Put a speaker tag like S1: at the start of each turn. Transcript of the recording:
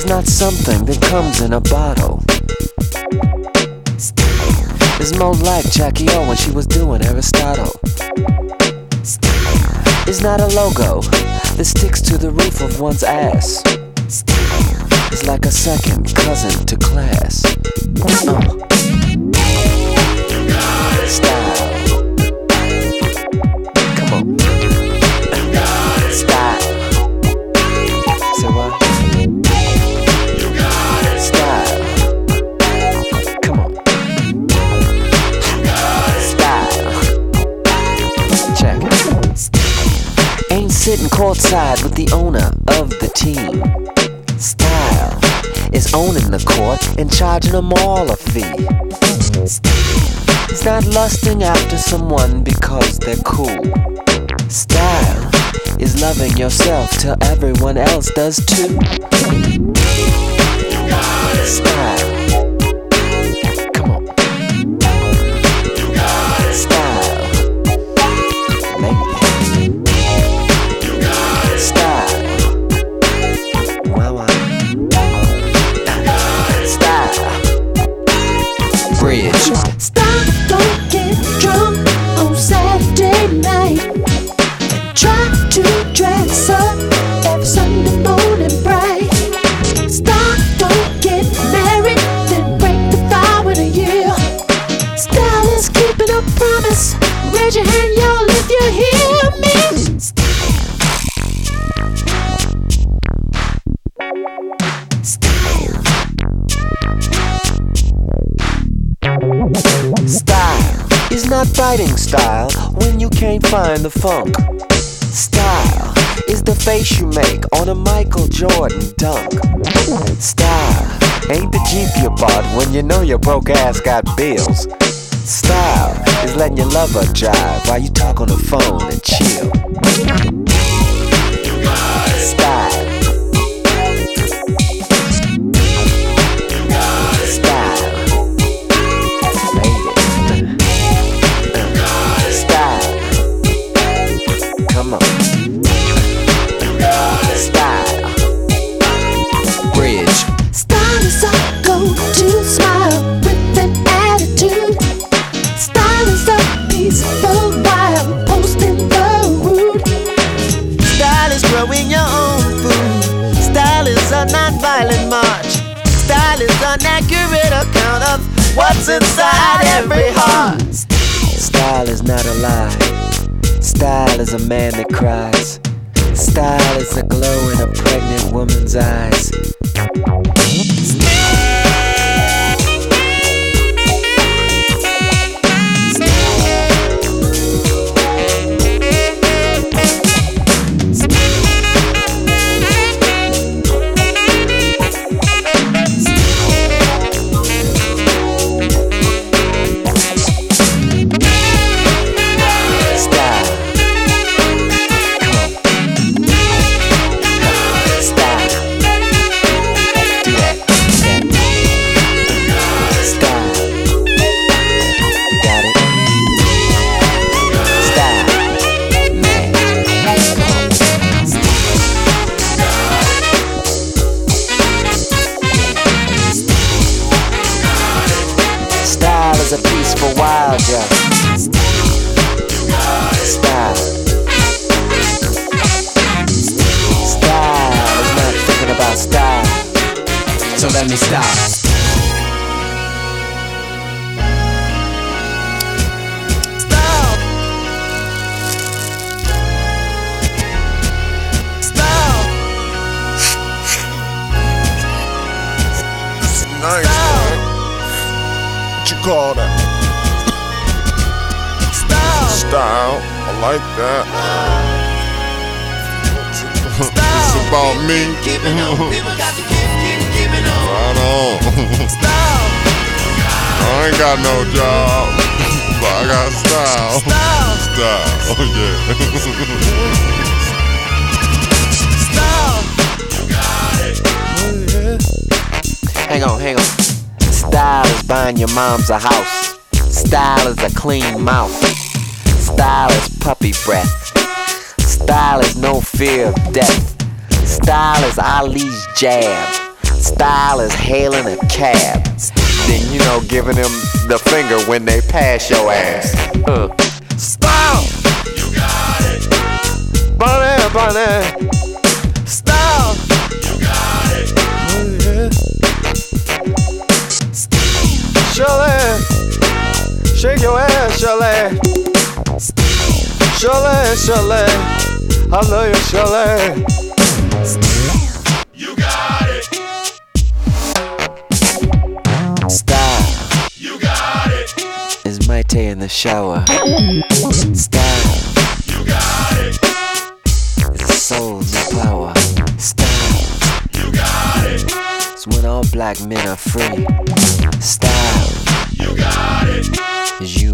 S1: not something that comes in a bottle. It's more like Jackie O when she was doing Aristotle. It's not a logo that sticks to the roof of one's ass. It's like a second cousin to class. Style. Come on. Style. Say what? Style. Come on. Style. Check it. Ain't sitting courtside with the owner of the team. Style is owning the court and charging them all a fee. It's not lusting after someone because they're cool. Style is loving yourself till everyone else does too. Style. Come on. Style. Lady. Style. Wow. Style. Bridge.
S2: Stop, don't get drunk on Saturday night and try to dress up every Sunday morning bright. Stop, don't get married, then break the vow in a year. Style is keeping a promise. Raise your hand, y'all, if you hear me.
S1: Style is not fighting style when you can't find the funk. Style is the face you make on a Michael Jordan dunk. Style ain't the Jeep you bought when you know your broke ass got bills. Style is letting your lover drive while you talk on the phone and chill. Style. Come on. Style. Bridge.
S2: Style is a go-to smile with an attitude. Style is a peaceful while posting the rude.
S1: Style is growing your own food. Style is a non-violent march. Style is an accurate account of what's inside every heart. Style is not a lie. Style is a man that cries. Style is a glow in a pregnant woman's eyes. Style is a peaceful wild, yeah. Style. Style is not thinking about style. So let me stop. Style. Style.
S3: Nice, man. What you call that?
S1: Style.
S3: Style. I like that. It's about me. Right on. I ain't got no job, but I got style. Style. Oh yeah.
S1: Hang on. Style is buying your mom's a house. Style is a clean mouth. Style is puppy breath. Style is no fear of death. Style is Ali's jab. Style is hailing a cab, then you know giving them the finger when they pass your ass. Style,
S3: You got it.
S1: bunny, bunny. Style,
S3: You got it.
S1: Shirley, shake your ass, Shirley. Shirley, Shirley, I love you, Shirley.
S3: You got it.
S1: Style
S3: You got it.
S1: is Maite in the shower. Style
S3: You got it.
S1: is soul, no power. Style
S3: You got it.
S1: is when all black men are free. Style
S3: You got it.
S1: is you